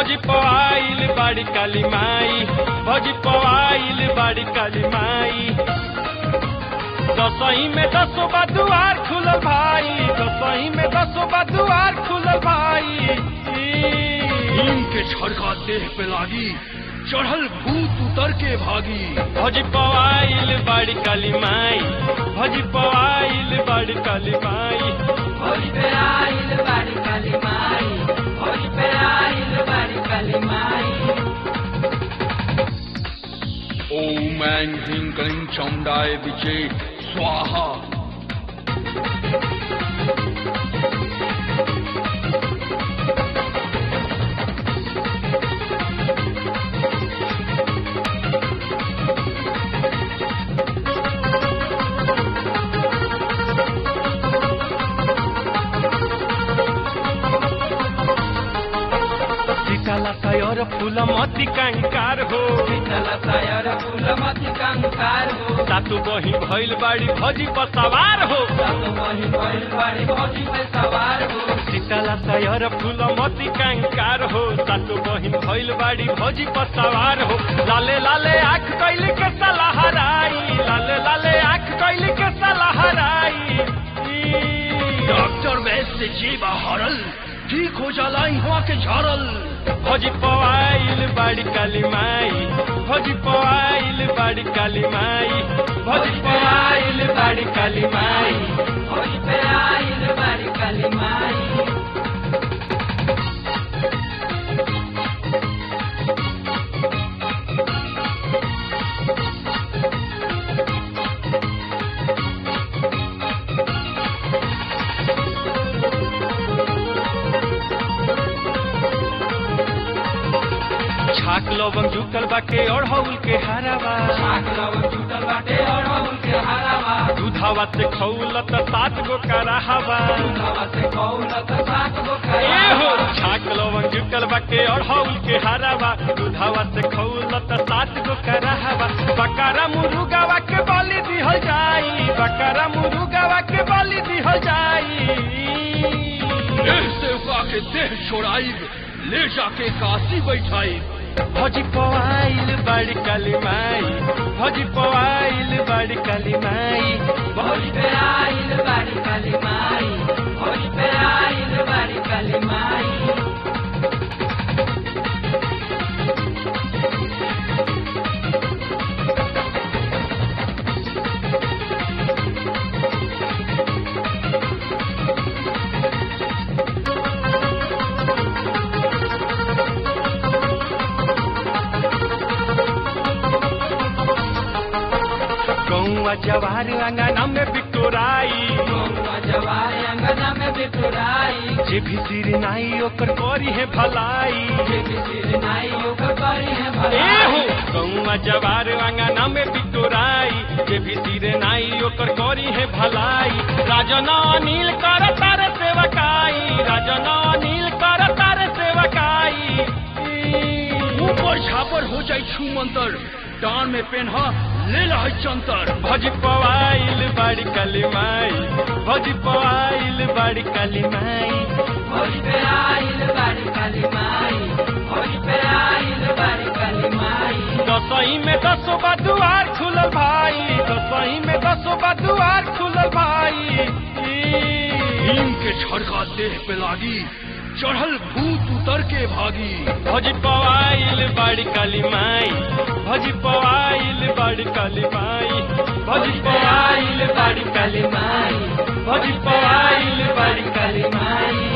भजी पवाइल बाड़ी काली माई भजी पवाइल बाड़ी काली माई दसही में 10 दुआर खुल भाई दसही में 10 दुआर खुल भाई नीम के छड़का देह पे लागी चढ़ल भूत उतर के भागी भजी पवाइल बाड़ी काली माई भजी पवाइल बाड़ी काली माई भजी पे आइल बाड़ी काली माई भजी पे आइल बाड़ी काली माई ओम ऐं ह्रीं क्लीं चामुण्डाय विचे स्वाहा शीतला तयर फूल मती कंकार हो शीतला तयर फूल मती कंकार हो सातु बही भइल बाड़ी भजी पर सवार हो सातु बही भइल बाड़ी भजी पर सवार हो शीतला तयर फूल मती कंकार हो सातु बही भइल बाड़ी भजी पर सवार हो लाले लाले आँख कैली के सलहराई लाले लाले आँख कैली के सलहराई डॉक्टर वैद्य से जीवा हरल ठीक हो जाला हुआ के झारल भजी पवाइल बाड़ी काली माई भजी पवाइल बाड़ी काली माई भजी पवाइल बाड़ी काली माई भजी पे आइल बाड़ी काली माई छाक लवंग झुकल बाटे अड़हुल के हरावा छाक लवंग झुकल बाटे अड़हुल के हरावा दूधावा से खौलत 7 गो कराहवा दूधावा से खौलत 7 गो ए हो छाक लवंग झुकल बाटे अड़हुल के हरावा दूधावा से खौलत 7 गो कराहवा बकरा मुर्गावा के बलि दिहल जाई बकरा मुर्गावा के बलि दिहल जाई देह सेवका के देह छोड़ाई ले जाके काशी बैठाई भजी पवाइल बाड़ी काली माई भजी पवाइल बाड़ी काली माई भजी पे आइल बाड़ी काली माई भजी पे आइल बाड़ी काली माई जवार अंगना में बिटोराई जवार अंगना में बिटोराई जे भी सिर नाई ओकर करी है भलाई जे भी सिर नाई ओकर करी है भलाई ए हो गौवा जवार अंगना में बिटोराई जे भी सिर नाई ओकर करी है भलाई राजना नील कर तार सेवकाई राजना नील कर तार सेवकाई ऊपर छापर हो जाई छू मंतर डान में पेन्हा ले लहै चंतर भजी पवाइल बाड़ी काली माई भजी पवाइल बाड़ी काली माई भजी पे आइल बाड़ी काली माई भजी पे आइल बाड़ी काली माई दसही में 10 दुआर खुल भाई दसही में 10 दुआर खुल भाई नीम के छड़का देह पे लागी चढ़ल भूत उतर के भागी भजी पवाइल बाड़ी काली माई भजी पवाइल बाड़ी काली माई भजी पवाइल बाड़ी काली माई भजी पवाइल बाड़ी काली माई।